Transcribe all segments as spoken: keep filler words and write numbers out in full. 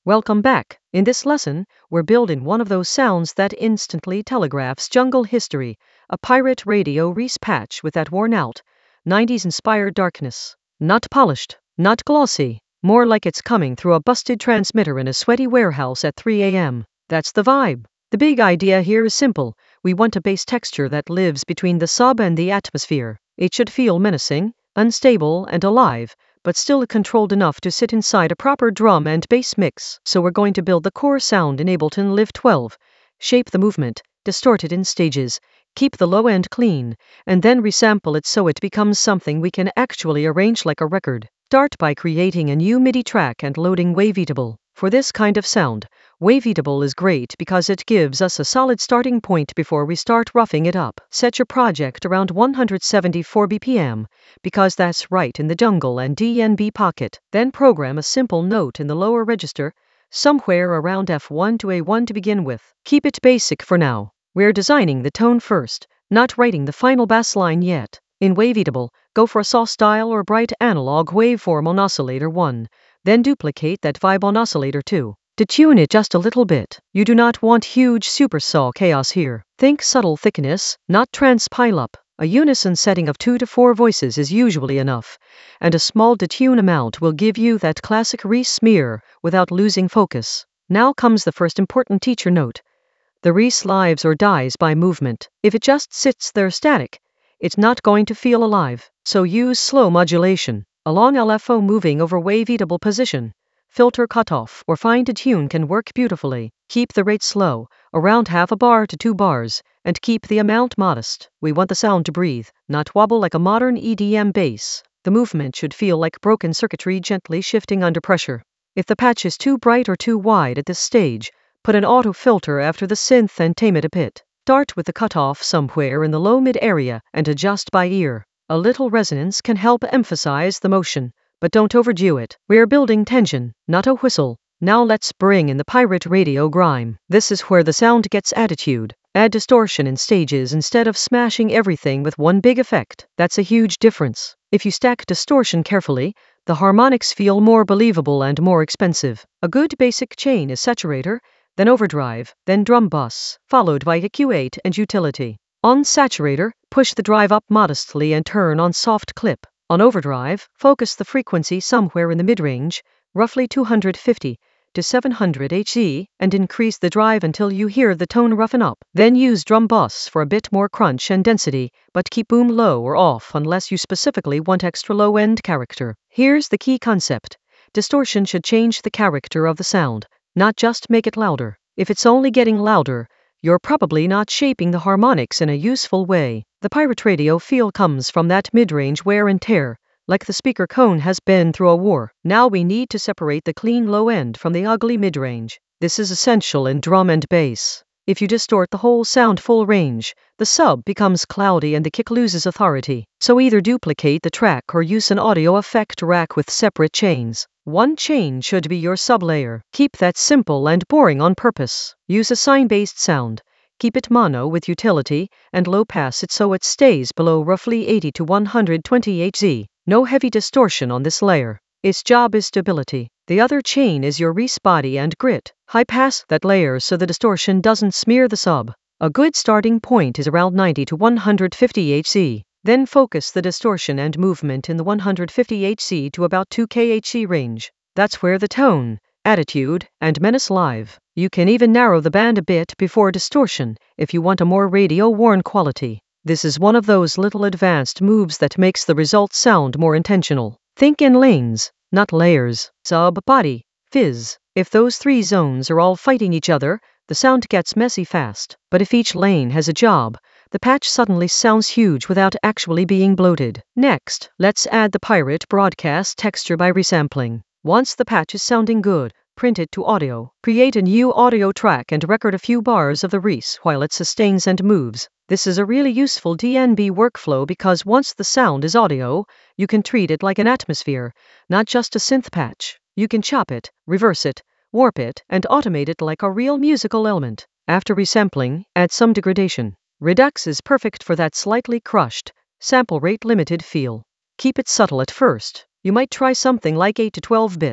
Welcome back. In this lesson, we're building one of those sounds that instantly telegraphs jungle history, a pirate radio Reese patch with that worn-out, nineties-inspired darkness. Not polished, not glossy, more like it's coming through a busted transmitter in a sweaty warehouse at three a.m. That's the vibe. The big idea here is simple. We want a bass texture that lives between the sub and the atmosphere. It should feel menacing, unstable, and alive, but still controlled enough to sit inside a proper drum and bass mix. So we're going to build the core sound in Ableton Live twelve, shape the movement, distort it in stages, keep the low end clean, and then resample it so it becomes something we can actually arrange like a record. Start by creating a new MIDI track and loading Waveatable. For this kind of sound, Waveatable is great because it gives us a solid starting point before we start roughing it up. Set your project around one hundred seventy-four B P M, because that's right in the jungle and D N B pocket. Then program a simple note in the lower register, somewhere around F one to A one to begin with. Keep it basic for now. We're designing the tone first, not writing the final bass line yet. In Waveatable, go for a saw style or bright analog waveform on oscillator one, then duplicate that vibe on oscillator two. To tune it just a little bit. You do not want huge super saw chaos here. Think subtle thickness, not trance pileup. A unison setting of two to four voices is usually enough, and a small detune amount will give you that classic Reese smear without losing focus. Now comes the first important teacher note. The Reese lives or dies by movement. If it just sits there static, it's not going to feel alive. So use slow modulation. A long L F O moving over Waveatable position, filter cutoff, or find a tune can work beautifully. Keep the rate slow, around half a bar to two bars, and keep the amount modest. We want the sound to breathe, not wobble like a modern E D M bass. The movement should feel like broken circuitry gently shifting under pressure. If the patch is too bright or too wide at this stage, put an auto filter after the synth and tame it a bit. Start with the cutoff somewhere in the low-mid area and adjust by ear. A little resonance can help emphasize the motion, but don't overdo it. We're building tension, not a whistle. Now let's bring in the pirate radio grime. This is where the sound gets attitude. Add distortion in stages instead of smashing everything with one big effect. That's a huge difference. If you stack distortion carefully, the harmonics feel more believable and more expensive. A good basic chain is saturator, then overdrive, then drum bus, followed by E Q eight and utility. On saturator, push the drive up modestly and turn on soft clip. On overdrive, focus the frequency somewhere in the mid-range, roughly two hundred fifty to seven hundred hertz, and increase the drive until you hear the tone roughen up. Then use drum bus for a bit more crunch and density, but keep boom low or off unless you specifically want extra low-end character. Here's the key concept. Distortion should change the character of the sound, not just make it louder. If it's only getting louder, you're probably not shaping the harmonics in a useful way. The pirate radio feel comes from that mid-range wear and tear, like the speaker cone has been through a war. Now we need to separate the clean low end from the ugly mid-range. This is essential in drum and bass. If you distort the whole sound full range, the sub becomes cloudy and the kick loses authority. So either duplicate the track or use an audio effect rack with separate chains. One chain should be your sublayer. Keep that simple and boring on purpose. Use a sine-based sound. Keep it mono with utility, and low pass it so it stays below roughly eighty to one hundred twenty hertz. No heavy distortion on this layer. Its job is stability. The other chain is your Reese body and grit. High pass that layer so the distortion doesn't smear the sub. A good starting point is around ninety to one hundred fifty hertz. Then focus the distortion and movement in the one hundred fifty hertz to about two kilohertz range. That's where the tone, attitude, and menace live. You can even narrow the band a bit before distortion if you want a more radio-worn quality. This is one of those little advanced moves that makes the result sound more intentional. Think in lanes, not layers. Sub, body, fizz. If those three zones are all fighting each other, the sound gets messy fast. But if each lane has a job, the patch suddenly sounds huge without actually being bloated. Next, let's add the pirate broadcast texture by resampling. Once the patch is sounding good, print it to audio. Create a new audio track and record a few bars of the Reese while it sustains and moves. This is a really useful D N B workflow because once the sound is audio, you can treat it like an atmosphere, not just a synth patch. You can chop it, reverse it, warp it, and automate it like a real musical element. After resampling, add some degradation. Redux is perfect for that slightly crushed, sample rate limited feel. Keep it subtle at first. You might try something like eight to twelve bits,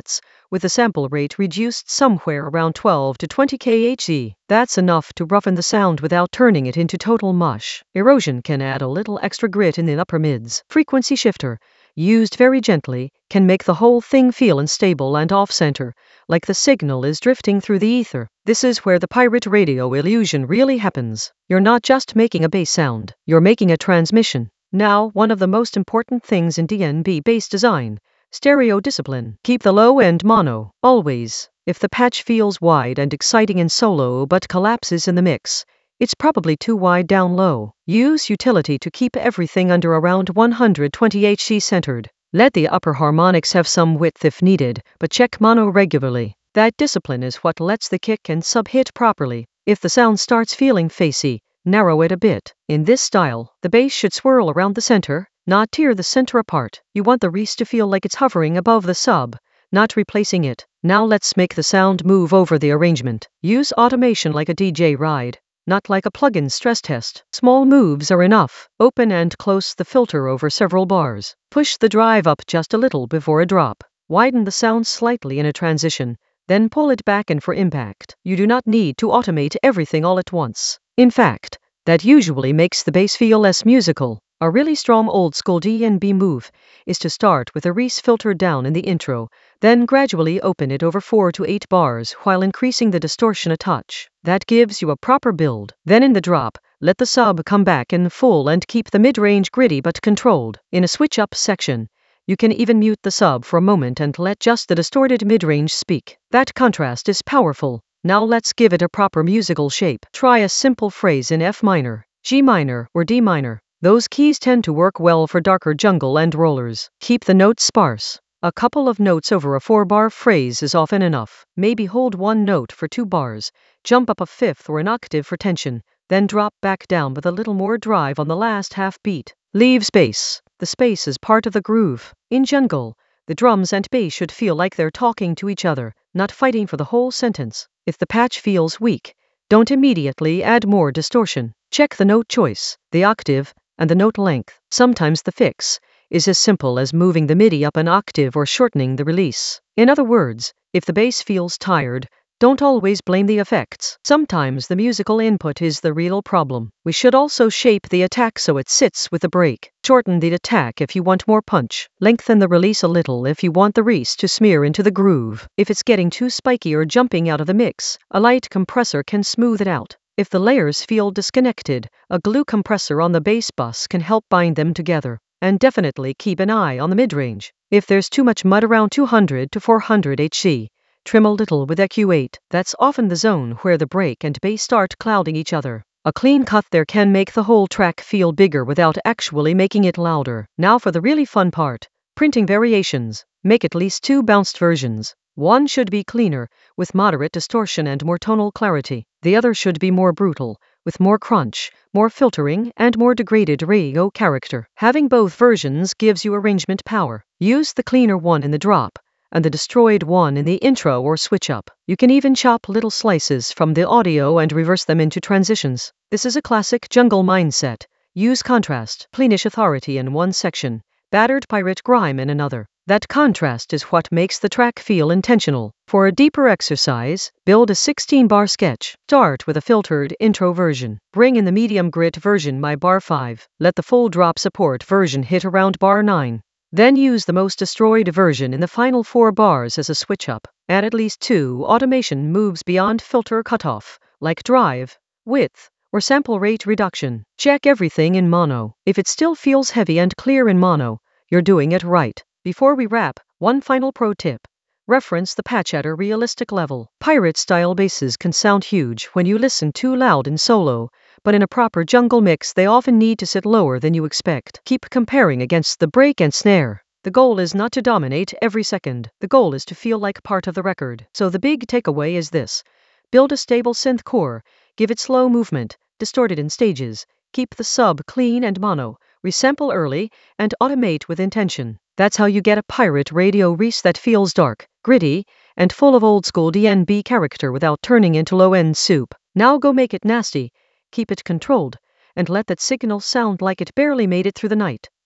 with the sample rate reduced somewhere around twelve to twenty kilohertz. That's enough to roughen the sound without turning it into total mush. Erosion can add a little extra grit in the upper mids. Frequency shifter, used very gently, can make the whole thing feel unstable and off-center, like the signal is drifting through the ether. This is where the pirate radio illusion really happens. You're not just making a bass sound, you're making a transmission. Now, one of the most important things in D N B bass design, stereo discipline. Keep the low-end mono, always. If the patch feels wide and exciting in solo but collapses in the mix, it's probably too wide down low. Use utility to keep everything under around one hundred twenty hertz centered. Let the upper harmonics have some width if needed, but check mono regularly. That discipline is what lets the kick and sub hit properly. If the sound starts feeling facey, narrow it a bit. In this style, the bass should swirl around the center, not tear the center apart. You want the reese to feel like it's hovering above the sub, not replacing it. Now let's make the sound move over the arrangement. Use automation like a D J ride, not like a plug-in stress test. Small moves are enough. Open and close the filter over several bars. Push the drive up just a little before a drop. Widen the sound slightly in a transition, then pull it back in for impact. You do not need to automate everything all at once. In fact, that usually makes the bass feel less musical. A really strong old-school D N B move is to start with a reese filter down in the intro, then gradually open it over four to eight bars while increasing the distortion a touch. That gives you a proper build. Then in the drop, let the sub come back in full and keep the mid-range gritty but controlled. In a switch-up section, you can even mute the sub for a moment and let just the distorted mid-range speak. That contrast is powerful. Now let's give it a proper musical shape. Try a simple phrase in F minor, G minor, or D minor. Those keys tend to work well for darker jungle and rollers. Keep the notes sparse. A couple of notes over a four-bar phrase is often enough. Maybe hold one note for two bars, jump up a fifth or an octave for tension, then drop back down with a little more drive on the last half beat. Leave space. The space is part of the groove. In jungle, the drums and bass should feel like they're talking to each other, not fighting for the whole sentence. If the patch feels weak, don't immediately add more distortion. Check the note choice, the octave, and the note length. Sometimes the fix is as simple as moving the MIDI up an octave or shortening the release. In other words, if the bass feels tired, don't always blame the effects. Sometimes the musical input is the real problem. We should also shape the attack so it sits with the break. Shorten the attack if you want more punch. Lengthen the release a little if you want the reese to smear into the groove. If it's getting too spiky or jumping out of the mix, a light compressor can smooth it out. If the layers feel disconnected, a glue compressor on the bass bus can help bind them together. And definitely keep an eye on the mid-range. If there's too much mud around two hundred to four hundred hertz, trim a little with E Q eight. That's often the zone where the break and bass start clouding each other. A clean cut there can make the whole track feel bigger without actually making it louder. Now for the really fun part, printing variations. Make at least two bounced versions. One should be cleaner, with moderate distortion and more tonal clarity. The other should be more brutal, with more crunch, more filtering, and more degraded radio character. Having both versions gives you arrangement power. Use the cleaner one in the drop, and the destroyed one in the intro or switch up. You can even chop little slices from the audio and reverse them into transitions. This is a classic jungle mindset. Use contrast, cleanish authority in one section, battered pirate grime in another. That contrast is what makes the track feel intentional. For a deeper exercise, build a sixteen-bar sketch. Start with a filtered intro version. Bring in the medium grit version by bar five. Let the full drop support version hit around bar nine. Then use the most destroyed version in the final four bars as a switch-up. Add at least two automation moves beyond filter cutoff, like drive, width, or sample rate reduction. Check everything in mono. If it still feels heavy and clear in mono, you're doing it right. Before we wrap, one final pro tip. Reference the patch at a realistic level. Pirate-style basses can sound huge when you listen too loud in solo, but in a proper jungle mix they often need to sit lower than you expect. Keep comparing against the break and snare. The goal is not to dominate every second. The goal is to feel like part of the record. So the big takeaway is this. Build a stable synth core, give it slow movement, distort it in stages, keep the sub clean and mono, resample early, and automate with intention. That's how you get a pirate radio reese that feels dark, gritty, and full of old-school D N B character without turning into low-end soup. Now go make it nasty, keep it controlled, and let that signal sound like it barely made it through the night.